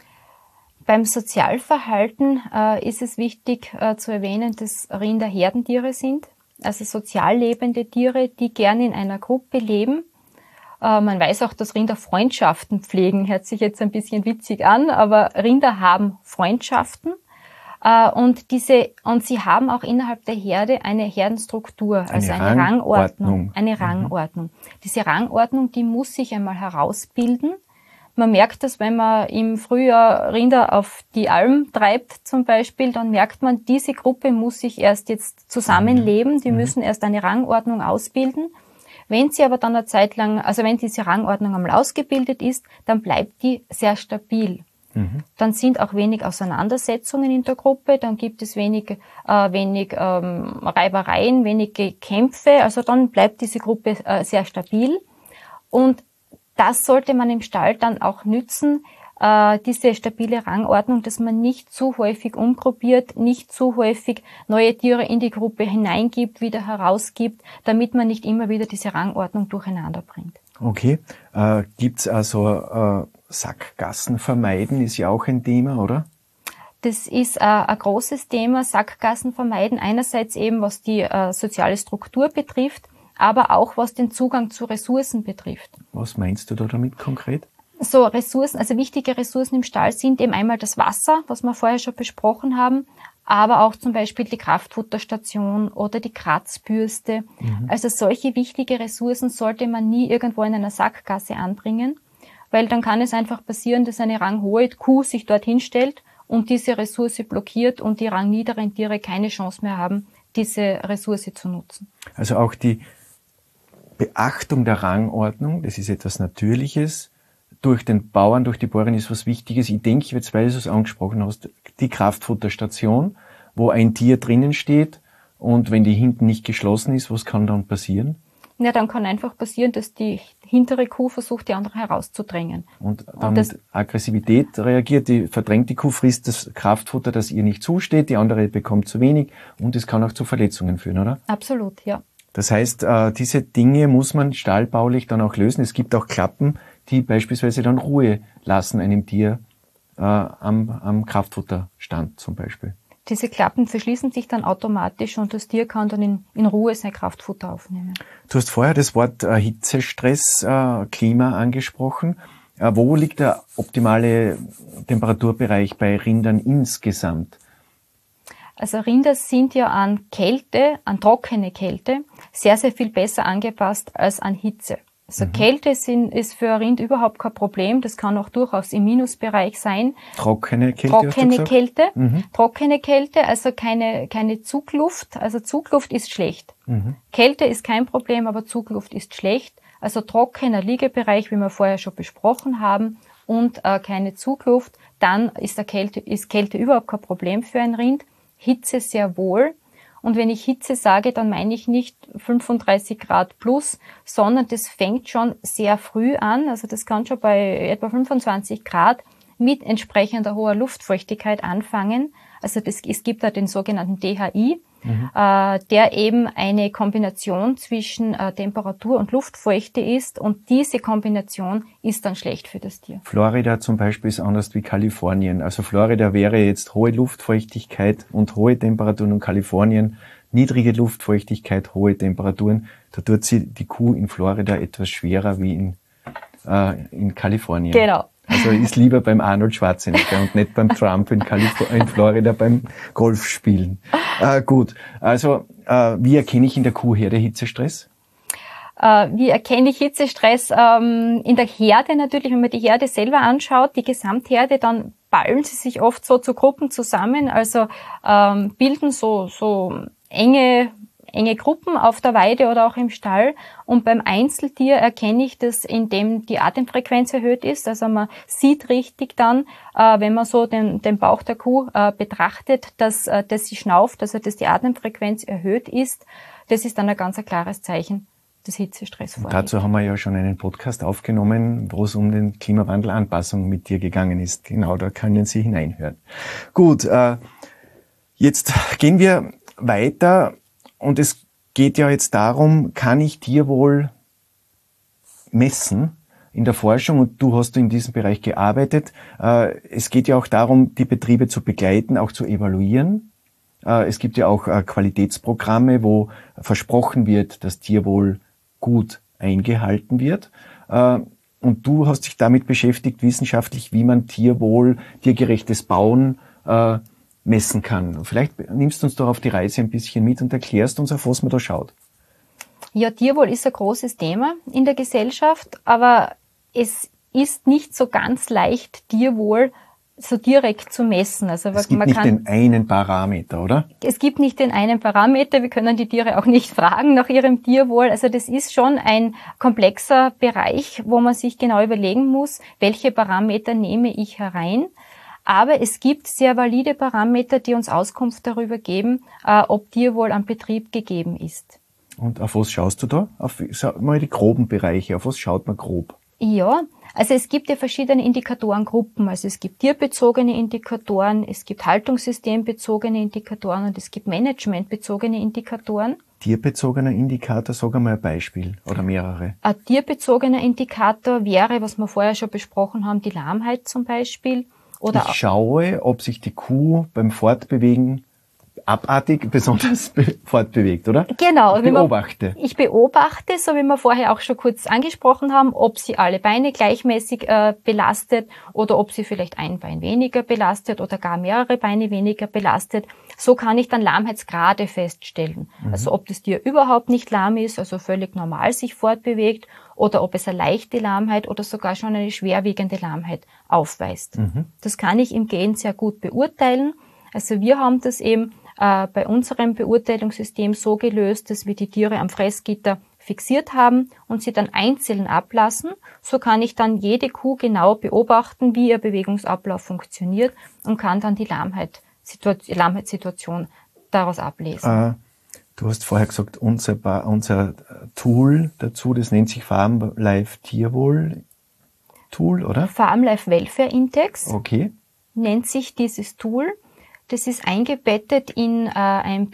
Beim Sozialverhalten äh, ist es wichtig äh, zu erwähnen, dass Rinder Herdentiere sind. Also sozial lebende Tiere, die gerne in einer Gruppe leben. Äh, man weiß auch, dass Rinder Freundschaften pflegen. Hört sich jetzt ein bisschen witzig an, aber Rinder haben Freundschaften. Äh, und diese, und sie haben auch innerhalb der Herde eine Herdenstruktur, also eine, eine Rangordnung. Rangordnung. Eine Rangordnung. Mhm. Diese Rangordnung, die muss sich einmal herausbilden. Man merkt das, wenn man im Frühjahr Rinder auf die Alm treibt zum Beispiel, dann merkt man, diese Gruppe muss sich erst jetzt zusammenleben, die mhm. müssen erst eine Rangordnung ausbilden. Wenn sie aber dann eine Zeit lang, also wenn diese Rangordnung einmal ausgebildet ist, dann bleibt die sehr stabil. Mhm. Dann sind auch wenig Auseinandersetzungen in der Gruppe, dann gibt es wenig, äh, wenig ähm, Reibereien, wenige Kämpfe, also dann bleibt diese Gruppe äh, sehr stabil. Und das sollte man im Stall dann auch nützen, äh, diese stabile Rangordnung, dass man nicht zu häufig umgruppiert, nicht zu häufig neue Tiere in die Gruppe hineingibt, wieder herausgibt, damit man nicht immer wieder diese Rangordnung durcheinander bringt. Okay, äh, gibt's also äh, Sackgassen vermeiden, ist ja auch ein Thema, oder? Das ist äh, ein großes Thema, Sackgassen vermeiden. Einerseits eben, was die äh, soziale Struktur betrifft, aber auch was den Zugang zu Ressourcen betrifft. Was meinst du da damit konkret? So Ressourcen, also wichtige Ressourcen im Stall sind eben einmal das Wasser, was wir vorher schon besprochen haben, aber auch zum Beispiel die Kraftfutterstation oder die Kratzbürste. Mhm. Also solche wichtige Ressourcen sollte man nie irgendwo in einer Sackgasse anbringen, weil dann kann es einfach passieren, dass eine ranghohe Kuh sich dort hinstellt und diese Ressource blockiert und die rangniederen Tiere keine Chance mehr haben, diese Ressource zu nutzen. Also auch die Beachtung der Rangordnung, das ist etwas Natürliches, durch den Bauern, durch die Bäuerin ist was Wichtiges. Ich denke, jetzt, weil du es angesprochen hast, die Kraftfutterstation, wo ein Tier drinnen steht, Und wenn die hinten nicht geschlossen ist, was kann dann passieren? Ja, dann kann einfach passieren, dass die hintere Kuh versucht, die andere herauszudrängen. Und dann und mit Aggressivität reagiert, die verdrängt die Kuh, frisst das Kraftfutter, das ihr nicht zusteht, die andere bekommt zu wenig und es kann auch zu Verletzungen führen, oder? Absolut, ja. Das heißt, äh, diese Dinge muss man stallbaulich dann auch lösen. Es gibt auch Klappen, die beispielsweise dann Ruhe lassen einem Tier äh, am, am Kraftfutterstand zum Beispiel. Diese Klappen verschließen sich dann automatisch und das Tier kann dann in, in Ruhe sein Kraftfutter aufnehmen. Du hast vorher das Wort äh, Hitzestress, äh, Klima angesprochen. Äh, wo liegt der optimale Temperaturbereich bei Rindern insgesamt? Also Rinder sind ja an Kälte, an trockene Kälte, sehr, sehr viel besser angepasst als an Hitze. Also mhm. Kälte sind, ist für ein Rind überhaupt kein Problem. Das kann auch durchaus im Minusbereich sein. Trockene Kälte. Trockene Kälte. Mhm. Trockene Kälte, also keine, keine Zugluft. Also Zugluft ist schlecht. Mhm. Kälte ist kein Problem, aber Zugluft ist schlecht. Also trockener Liegebereich, wie wir vorher schon besprochen haben, und äh, keine Zugluft. Dann ist der Kälte, ist Kälte überhaupt kein Problem für ein Rind. Hitze sehr wohl. Und wenn ich Hitze sage, dann meine ich nicht fünfunddreißig Grad plus, sondern das fängt schon sehr früh an. Also das kann schon bei etwa fünfundzwanzig Grad mit entsprechender hoher Luftfeuchtigkeit anfangen. Also das, es gibt da den sogenannten D H I, mhm. äh, der eben eine Kombination zwischen äh, Temperatur und Luftfeuchte ist. Und diese Kombination ist dann schlecht für das Tier. Florida zum Beispiel ist anders wie Kalifornien. Also Florida wäre jetzt hohe Luftfeuchtigkeit und hohe Temperaturen, und Kalifornien niedrige Luftfeuchtigkeit, hohe Temperaturen. Da tut sie die Kuh in Florida etwas schwerer wie in, äh, in Kalifornien. Genau. Also ist lieber beim Arnold Schwarzenegger und nicht beim Trump in, Kalif- in Florida beim Golfspielen. Äh, gut, also äh, wie erkenne ich in der Kuhherde Hitzestress? Äh, wie erkenne ich Hitzestress? Ähm, in der Herde natürlich, wenn man die Herde selber anschaut, die Gesamtherde, dann ballen sie sich oft so zu Gruppen zusammen, also ähm, bilden so so enge enge Gruppen auf der Weide oder auch im Stall. Und beim Einzeltier erkenne ich das, indem die Atemfrequenz erhöht ist. Also man sieht richtig dann, äh, wenn man so den, den Bauch der Kuh äh, betrachtet, dass, äh, dass sie schnauft, also dass die Atemfrequenz erhöht ist. Das ist dann ein ganz ein klares Zeichen, dass Hitzestress vorliegt. Dazu haben wir ja schon einen Podcast aufgenommen, wo es um den Klimawandelanpassung mit dir gegangen ist. Genau, da können Sie hineinhören. Gut, äh, jetzt gehen wir weiter. Und es geht ja jetzt darum, kann ich Tierwohl messen in der Forschung? Und du hast in diesem Bereich gearbeitet. Es geht ja auch darum, die Betriebe zu begleiten, auch zu evaluieren. Es gibt ja auch Qualitätsprogramme, wo versprochen wird, dass Tierwohl gut eingehalten wird. Und du hast dich damit beschäftigt, wissenschaftlich, wie man Tierwohl, tiergerechtes Bauen messen kann. Vielleicht nimmst du uns doch auf die Reise ein bisschen mit und erklärst uns, auf was man da schaut. Ja, Tierwohl ist ein großes Thema in der Gesellschaft, aber es ist nicht so ganz leicht, Tierwohl so direkt zu messen. Also es gibt man nicht kann, den einen Parameter, oder? Es gibt nicht den einen Parameter. Wir können die Tiere auch nicht fragen nach ihrem Tierwohl. Also das ist schon ein komplexer Bereich, wo man sich genau überlegen muss, welche Parameter nehme ich herein. Aber es gibt sehr valide Parameter, die uns Auskunft darüber geben, äh, ob Tierwohl am Betrieb gegeben ist. Und auf was schaust du da? Auf sag mal die groben Bereiche. Auf was schaut man grob? Ja, also es gibt ja verschiedene Indikatorengruppen. Also es gibt tierbezogene Indikatoren, es gibt haltungssystembezogene Indikatoren und es gibt managementbezogene Indikatoren. Tierbezogener Indikator, sag einmal ein Beispiel oder mehrere. Ein tierbezogener Indikator wäre, was wir vorher schon besprochen haben, die Lahmheit zum Beispiel. Oder ich schaue, ob sich die Kuh beim Fortbewegen abartig besonders be- fortbewegt, oder? Genau. Ich beobachte. Man, ich beobachte, so wie wir vorher auch schon kurz angesprochen haben, ob sie alle Beine gleichmäßig äh, belastet oder ob sie vielleicht ein Bein weniger belastet oder gar mehrere Beine weniger belastet. So kann ich dann Lahmheitsgrade feststellen. Mhm. Also ob das Tier überhaupt nicht lahm ist, also völlig normal sich fortbewegt, oder ob es eine leichte Lahmheit oder sogar schon eine schwerwiegende Lahmheit aufweist. Mhm. Das kann ich im Gehen sehr gut beurteilen. Also wir haben das eben äh, bei unserem Beurteilungssystem so gelöst, dass wir die Tiere am Fressgitter fixiert haben und sie dann einzeln ablassen. So kann ich dann jede Kuh genau beobachten, wie ihr Bewegungsablauf funktioniert und kann dann die Lahmheit, Lahmheitssituation daraus ablesen. Äh, Du hast vorher gesagt, unser, unser Tool dazu, das nennt sich FarmLife Tierwohl Tool, oder? FarmLife Welfare Index. Okay. Nennt sich dieses Tool. Das ist eingebettet in äh, ein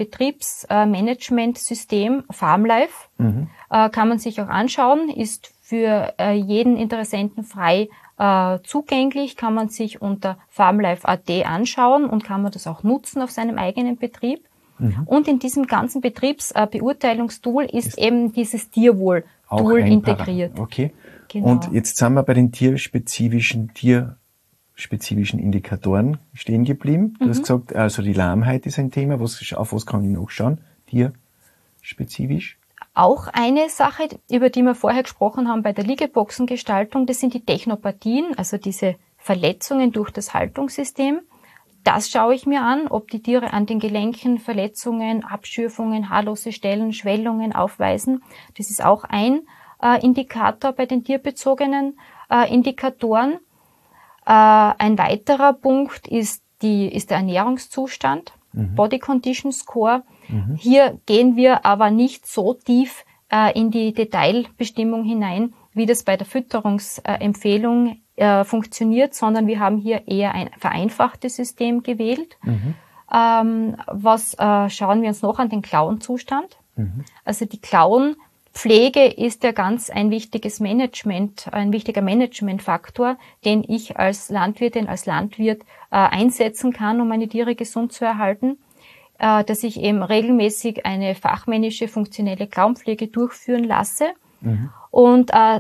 Betriebsmanagementsystem, äh, FarmLife. Mhm. Äh, kann man sich auch anschauen, ist für äh, jeden Interessenten frei äh, zugänglich, kann man sich unter farmlife punkt at anschauen und kann man das auch nutzen auf seinem eigenen Betrieb. Mhm. Und in diesem ganzen Betriebsbeurteilungstool ist, ist eben dieses Tierwohl-Tool integriert. Okay. Genau. Und jetzt sind wir bei den tierspezifischen, tierspezifischen Indikatoren stehen geblieben. Du mhm. hast gesagt, also die Lahmheit ist ein Thema. Was, auf was kann ich noch schauen? Tierspezifisch? Auch eine Sache, über die wir vorher gesprochen haben bei der Liegeboxengestaltung, das sind die Technopathien, also diese Verletzungen durch das Haltungssystem. Das schaue ich mir an, ob die Tiere an den Gelenken Verletzungen, Abschürfungen, haarlose Stellen, Schwellungen aufweisen. Das ist auch ein äh, Indikator bei den tierbezogenen äh, Indikatoren. Äh, ein weiterer Punkt ist, die, ist der Ernährungszustand, mhm. Body Condition Score. Mhm. Hier gehen wir aber nicht so tief äh, in die Detailbestimmung hinein, wie das bei der Fütterungsempfehlung äh, funktioniert, sondern wir haben hier eher ein vereinfachtes System gewählt. Mhm. Ähm, was äh, schauen wir uns noch an den Klauenzustand? Mhm. Also die Klauenpflege ist ja ganz ein wichtiges Management, ein wichtiger Managementfaktor, den ich als Landwirtin, als Landwirt äh, einsetzen kann, um meine Tiere gesund zu erhalten. Äh, dass ich eben regelmäßig eine fachmännische, funktionelle Klauenpflege durchführen lasse. Mhm. Und äh,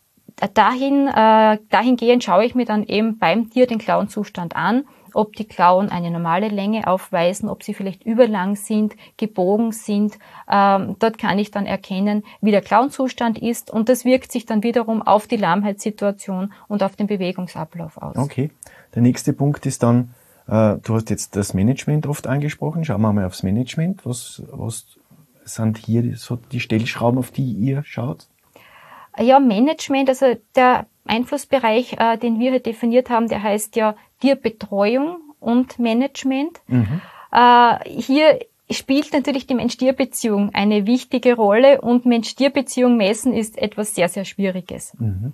dahin, äh, dahingehend schaue ich mir dann eben beim Tier den Klauenzustand an, ob die Klauen eine normale Länge aufweisen, ob sie vielleicht überlang sind, gebogen sind. Ähm, dort kann ich dann erkennen, wie der Klauenzustand ist, und das wirkt sich dann wiederum auf die Lahmheitssituation und auf den Bewegungsablauf aus. Okay. Der nächste Punkt ist dann, äh, du hast jetzt das Management oft angesprochen. Schauen wir mal aufs Management. Was, was sind hier so die Stellschrauben, auf die ihr schaut? Ja, Management, also der Einflussbereich, äh, den wir hier definiert haben, der heißt ja Tierbetreuung und Management. Mhm. Äh, hier spielt natürlich die Mensch-Tier-Beziehung eine wichtige Rolle, und Mensch-Tier-Beziehung messen ist etwas sehr, sehr Schwieriges. Mhm.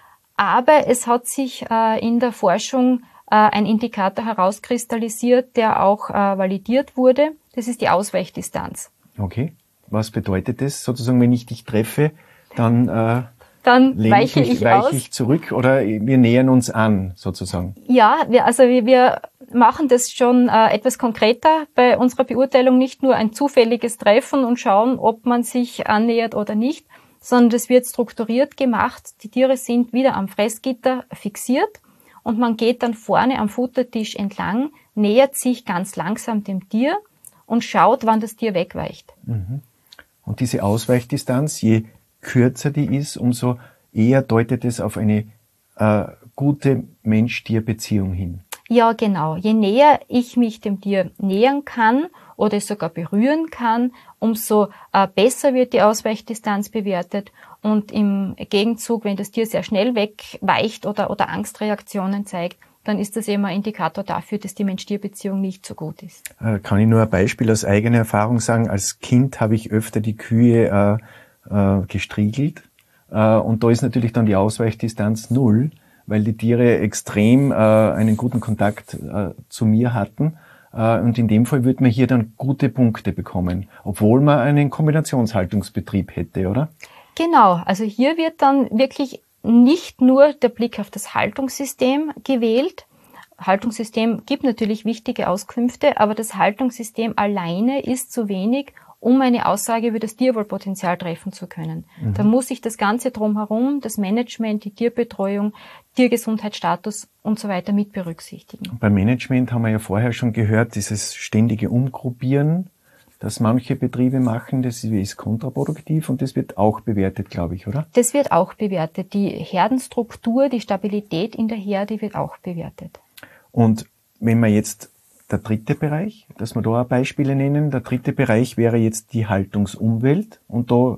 Aber es hat sich äh, in der Forschung äh, ein Indikator herauskristallisiert, der auch äh, validiert wurde. Das ist die Ausweichdistanz. Okay. Was bedeutet das? Sozusagen, wenn ich dich treffe, dann, äh, dann weiche ich, ich, weiche aus. ich zurück, oder wir nähern uns an, sozusagen? Ja, wir, also wir, wir machen das schon äh, etwas konkreter bei unserer Beurteilung, nicht nur ein zufälliges Treffen und schauen, ob man sich annähert oder nicht, sondern das wird strukturiert gemacht. Die Tiere sind wieder am Fressgitter fixiert und man geht dann vorne am Futtertisch entlang, nähert sich ganz langsam dem Tier und schaut, wann das Tier wegweicht. Mhm. Und diese Ausweichdistanz, je kürzer die ist, umso eher deutet es auf eine äh, gute Mensch-Tier-Beziehung hin. Ja, genau. Je näher ich mich dem Tier nähern kann oder es sogar berühren kann, umso äh, besser wird die Ausweichdistanz bewertet. Und im Gegenzug, wenn das Tier sehr schnell wegweicht oder, oder Angstreaktionen zeigt, dann ist das eben ein Indikator dafür, dass die Mensch-Tier-Beziehung nicht so gut ist. Äh, kann ich nur ein Beispiel aus eigener Erfahrung sagen? Als Kind habe ich öfter die Kühe äh, äh, gestriegelt, äh, und da ist natürlich dann die Ausweichdistanz null, weil die Tiere extrem äh, einen guten Kontakt äh, zu mir hatten, äh, und in dem Fall würde man hier dann gute Punkte bekommen, obwohl man einen Kombinationshaltungsbetrieb hätte, oder? Genau, also hier wird dann wirklich nicht nur der Blick auf das Haltungssystem gewählt. Haltungssystem gibt natürlich wichtige Auskünfte, aber das Haltungssystem alleine ist zu wenig, um eine Aussage über das Tierwohlpotenzial treffen zu können. Mhm. Da muss ich das Ganze drumherum, das Management, die Tierbetreuung, Tiergesundheitsstatus und so weiter mit berücksichtigen. Beim Management haben wir ja vorher schon gehört, dieses ständige Umgruppieren, das manche Betriebe machen, das ist kontraproduktiv, und das wird auch bewertet, glaube ich, oder? Das wird auch bewertet. Die Herdenstruktur, die Stabilität in der Herde wird auch bewertet. Und wenn man jetzt der dritte Bereich, dass wir da Beispiele nennen, der dritte Bereich wäre jetzt die Haltungsumwelt. Und da,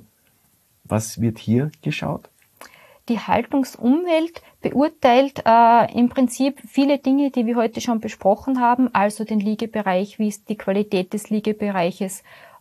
was wird hier geschaut? Die Haltungsumwelt beurteilt äh, im Prinzip viele Dinge, die wir heute schon besprochen haben, also den Liegebereich, wie ist die Qualität des Liegebereiches,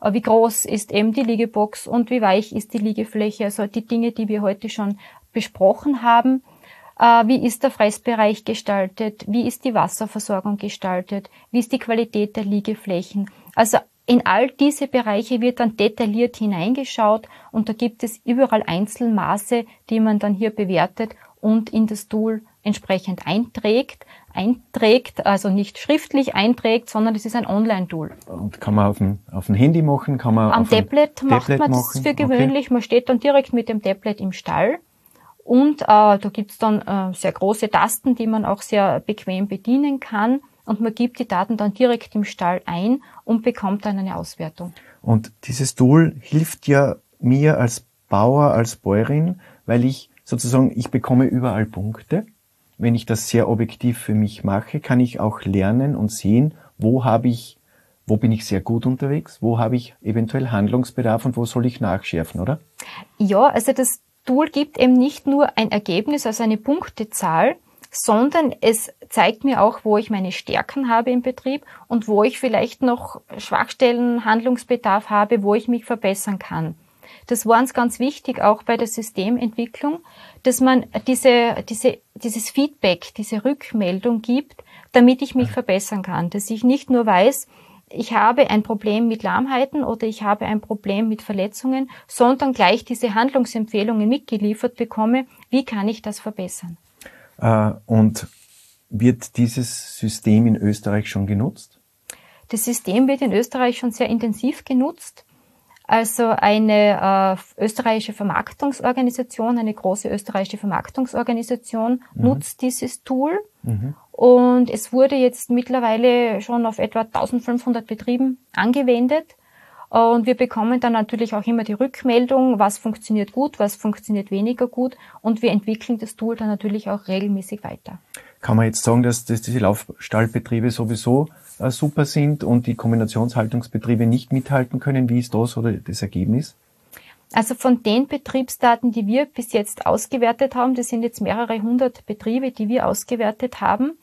wie groß ist eben die Liegebox und wie weich ist die Liegefläche, also die Dinge, die wir heute schon besprochen haben. Wie ist der Fressbereich gestaltet? Wie ist die Wasserversorgung gestaltet? Wie ist die Qualität der Liegeflächen? Also in all diese Bereiche wird dann detailliert hineingeschaut und da gibt es überall Einzelmaße, die man dann hier bewertet und in das Tool entsprechend einträgt. Einträgt, also nicht schriftlich einträgt, sondern es ist ein Online-Tool. Und kann man auf dem, auf dem Handy machen? Kann man Am auf Tablet, Tablet macht man machen? das für gewöhnlich. Okay. Man steht dann direkt mit dem Tablet im Stall. Und äh, da gibt's dann äh, sehr große Tasten, die man auch sehr bequem bedienen kann. Und man gibt die Daten dann direkt im Stall ein und bekommt dann eine Auswertung. Und dieses Tool hilft ja mir als Bauer, als Bäuerin, weil ich sozusagen, ich bekomme überall Punkte. Wenn ich das sehr objektiv für mich mache, kann ich auch lernen und sehen, wo habe ich, wo bin ich sehr gut unterwegs, wo habe ich eventuell Handlungsbedarf und wo soll ich nachschärfen, oder? Ja, also das Tool gibt eben nicht nur ein Ergebnis, also eine Punktezahl, sondern es zeigt mir auch, wo ich meine Stärken habe im Betrieb und wo ich vielleicht noch Schwachstellen, Handlungsbedarf habe, wo ich mich verbessern kann. Das war uns ganz wichtig, auch bei der Systementwicklung, dass man diese, diese, dieses Feedback, diese Rückmeldung gibt, damit ich mich verbessern kann. Dass ich nicht nur weiß, ich habe ein Problem mit Lahmheiten oder ich habe ein Problem mit Verletzungen, sondern gleich diese Handlungsempfehlungen mitgeliefert bekomme, wie kann ich das verbessern. Äh, und wird dieses System in Österreich schon genutzt? Das System wird in Österreich schon sehr intensiv genutzt. Also eine äh, österreichische Vermarktungsorganisation, eine große österreichische Vermarktungsorganisation mhm. nutzt dieses Tool. Mhm. Und es wurde jetzt mittlerweile schon auf etwa eintausendfünfhundert Betrieben angewendet. Und wir bekommen dann natürlich auch immer die Rückmeldung, was funktioniert gut, was funktioniert weniger gut. Und wir entwickeln das Tool dann natürlich auch regelmäßig weiter. Kann man jetzt sagen, dass, dass diese Laufstallbetriebe sowieso äh, super sind und die Kombinationshaltungsbetriebe nicht mithalten können? Wie ist das oder das Ergebnis? Also von den Betriebsdaten, die wir bis jetzt ausgewertet haben, das sind jetzt mehrere hundert Betriebe, die wir ausgewertet haben,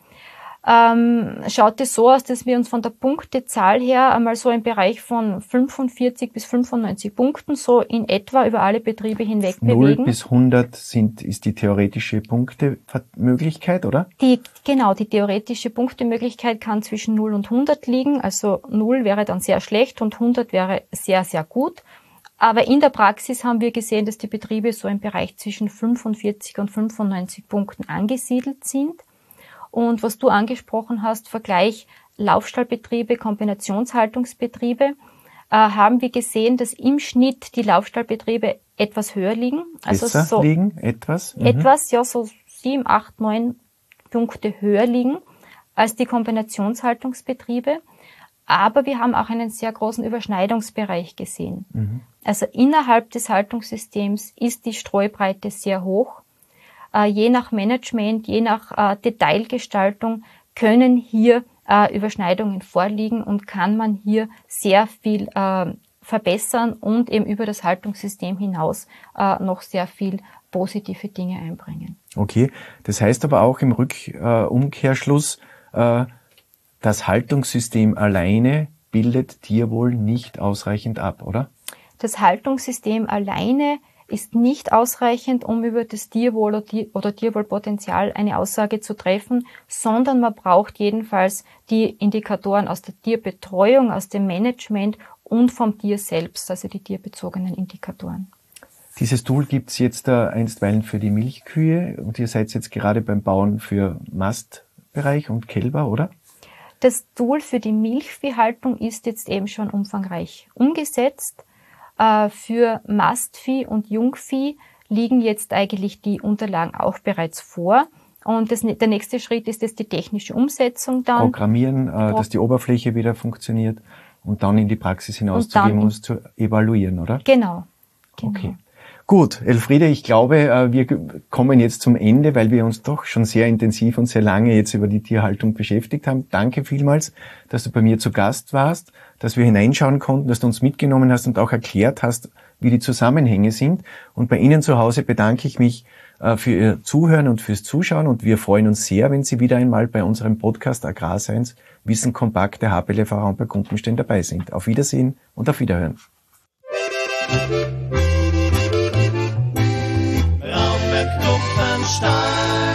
ähm, schaut es so aus, dass wir uns von der Punktezahl her einmal so im Bereich von fünfundvierzig bis fünfundneunzig Punkten so in etwa über alle Betriebe hinweg bewegen. null bis hundert sind, ist die theoretische Punktemöglichkeit, oder? Die, genau, die theoretische Punktemöglichkeit kann zwischen null und hundert liegen. Also null wäre dann sehr schlecht und hundert wäre sehr, sehr gut. Aber in der Praxis haben wir gesehen, dass die Betriebe so im Bereich zwischen fünfundvierzig und fünfundneunzig Punkten angesiedelt sind. Und was du angesprochen hast, Vergleich Laufstallbetriebe, Kombinationshaltungsbetriebe, äh, haben wir gesehen, dass im Schnitt die Laufstallbetriebe etwas höher liegen. Also besser so liegen, etwas? Mhm. Etwas, ja, so sieben, acht, neun Punkte höher liegen als die Kombinationshaltungsbetriebe. Aber wir haben auch einen sehr großen Überschneidungsbereich gesehen. Mhm. Also innerhalb des Haltungssystems ist die Streubreite sehr hoch. Äh, je nach Management, je nach äh, Detailgestaltung können hier äh, Überschneidungen vorliegen und kann man hier sehr viel äh, verbessern und eben über das Haltungssystem hinaus äh, noch sehr viel positive Dinge einbringen. Okay, das heißt aber auch im Rückumkehrschluss, äh, das Haltungssystem alleine bildet Tierwohl nicht ausreichend ab, oder? Das Haltungssystem alleine ist nicht ausreichend, um über das Tierwohl oder Tierwohlpotenzial eine Aussage zu treffen, sondern man braucht jedenfalls die Indikatoren aus der Tierbetreuung, aus dem Management und vom Tier selbst, also die tierbezogenen Indikatoren. Dieses Tool gibt's jetzt äh, einstweilen für die Milchkühe und ihr seid jetzt gerade beim Bauen für Mastbereich und Kälber, oder? Das Tool für die Milchviehhaltung ist jetzt eben schon umfangreich umgesetzt. Für Mastvieh und Jungvieh liegen jetzt eigentlich die Unterlagen auch bereits vor. Und das, der nächste Schritt ist jetzt die technische Umsetzung dann. Programmieren, äh, dass die Oberfläche wieder funktioniert und dann in die Praxis hinauszugeben und es zu evaluieren, oder? Genau. genau. Okay. Gut, Elfriede, ich glaube, wir kommen jetzt zum Ende, weil wir uns doch schon sehr intensiv und sehr lange jetzt über die Tierhaltung beschäftigt haben. Danke vielmals, dass du bei mir zu Gast warst, dass wir hineinschauen konnten, dass du uns mitgenommen hast und auch erklärt hast, wie die Zusammenhänge sind. Und bei Ihnen zu Hause bedanke ich mich äh, für Ihr Zuhören und fürs Zuschauen und wir freuen uns sehr, wenn Sie wieder einmal bei unserem Podcast Agrarseins Wissen kompakt der H P L V Raum bei Gumpenstein dabei sind. Auf Wiedersehen und auf Wiederhören. Raumberg Gumpenstein.